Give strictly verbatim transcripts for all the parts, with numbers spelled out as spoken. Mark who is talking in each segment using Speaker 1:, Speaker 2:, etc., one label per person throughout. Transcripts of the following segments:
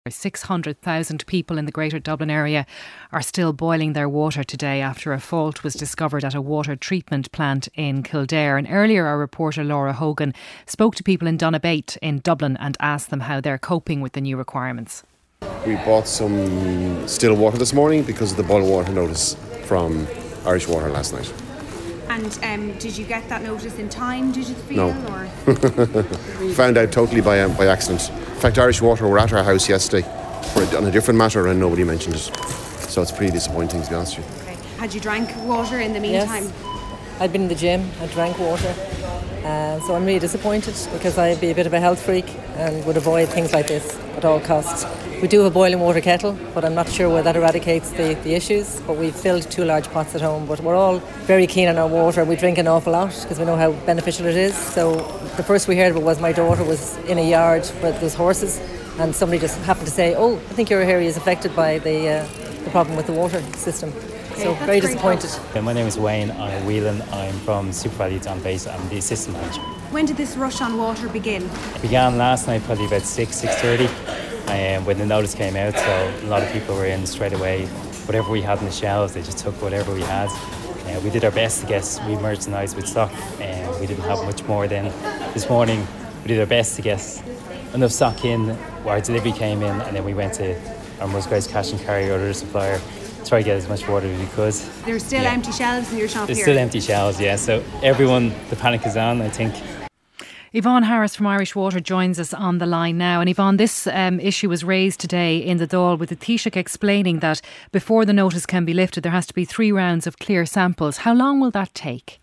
Speaker 1: six hundred thousand people in the Greater Dublin area are still boiling their water today after a fault was discovered at a water treatment plant in Kildare. And earlier our reporter Laura Hogan spoke to people in Donabate in Dublin and asked them how they're coping with the new requirements.
Speaker 2: We bought some still water this morning because of the boil water notice from Irish Water last night.
Speaker 3: And um, did you get that notice in time, did you feel?
Speaker 2: No.
Speaker 3: Or?
Speaker 2: Found out totally by um, by accident. In fact, Irish Water were at our house yesterday for a, on a different matter and nobody mentioned it. So it's pretty disappointing, to be honest with you.
Speaker 3: Okay. Had you drank water in the meantime?
Speaker 4: Yes. I'd been in the gym, I drank water. Uh, so I'm really disappointed because I'd be a bit of a health freak and would avoid things like this at all costs. We do have a boiling water kettle, but I'm not sure whether that eradicates the, the issues. But we've filled two large pots at home. But we're all very keen on our water. We drink an awful lot because we know how beneficial it is. So the first we heard of it was my daughter was in a yard where there's horses, and somebody just happened to say, "Oh, I think your area is affected by the uh, the problem with the water system." So
Speaker 3: okay,
Speaker 4: very disappointed.
Speaker 5: Yeah, my name is Wayne. I'm Whelan. I'm from Super Valley Donabate. I'm the assistant manager.
Speaker 3: When did this rush on water begin?
Speaker 5: It began last night, probably about six, six thirty, um, when the notice came out. So a lot of people were in straight away. Whatever we had in the shelves, they just took whatever we had. Uh, we did our best to get we merchandise with stock, and uh, we didn't have much more than this morning. We did our best to get enough stock in. Our delivery came in, and then we went to our Musgraves Cash and Carry, our other supplier, try to get as much water as we could.
Speaker 3: There's still
Speaker 5: yeah.
Speaker 3: empty shelves in your shop
Speaker 5: There's
Speaker 3: here?
Speaker 5: There's still empty shelves, yeah. So everyone, the panic is on, I think.
Speaker 1: Yvonne Harris from Irish Water joins us on the line now. And Yvonne, this um, issue was raised today in the Dáil with the Taoiseach explaining that before the notice can be lifted, there has to be three rounds of clear samples. How long will that take?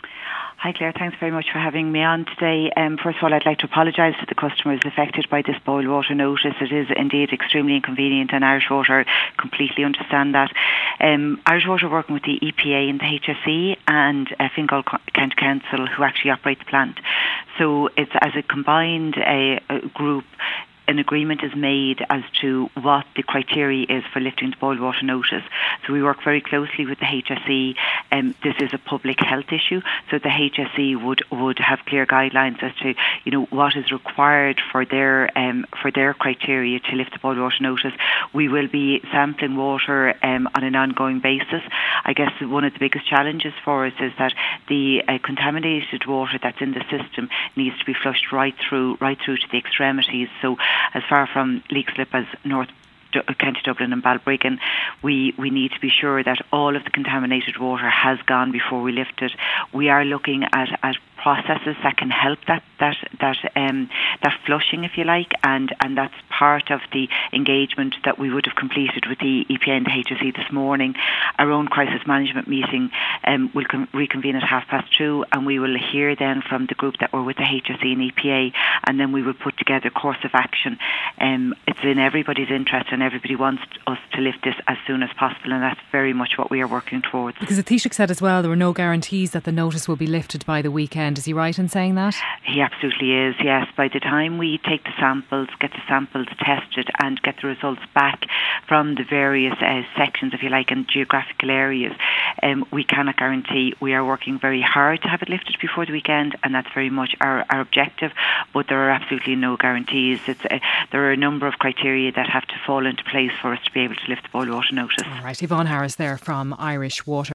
Speaker 6: Hi Claire, thanks very much for having me on today. Um, first of all, I'd like to apologise to the customers affected by this boil water notice. It is indeed extremely inconvenient, and Irish Water completely understand that. Um, Irish Water working with the E P A and the H S E and uh, Fingal County Council, who actually operate the plant. So it's as a combined uh, group. An agreement is made as to what the criteria is for lifting the boil water notice. So we work very closely with the H S E. Um, this is a public health issue, so the H S E would would have clear guidelines as to you know what is required for their um, for their criteria to lift the boil water notice. We will be sampling water um, on an ongoing basis. I guess one of the biggest challenges for us is that the uh, contaminated water that's in the system needs to be flushed right through right through to the extremities. So as far from Leixlip as North D- County Dublin and Balbriggan, we, we need to be sure that all of the contaminated water has gone before we lift it. We are looking at, at processes that can help that that that um, that flushing, if you like, and, and that's part of the engagement that we would have completed with the E P A and the H S E this morning. Our own crisis management meeting um, will con- reconvene at half past two, and we will hear then from the group that were with the H S E and E P A, and then we will put together a course of action. Um, it's in everybody's interest, and everybody wants us to lift this as soon as possible, and that's very much what we are working towards.
Speaker 1: Because the Taoiseach said as well there were no guarantees that the notice will be lifted by the weekend. Is he right in saying that?
Speaker 6: He absolutely is, yes. By the time we take the samples, get the samples tested and get the results back from the various uh, sections, if you like, and geographical areas, um, we cannot guarantee. We are working very hard to have it lifted before the weekend, and that's very much our, our objective, but there are absolutely no guarantees. It's, uh, there are a number of criteria that have to fall into place for us to be able to lift the boil water notice.
Speaker 1: All right, Yvonne Harris there from Irish Water.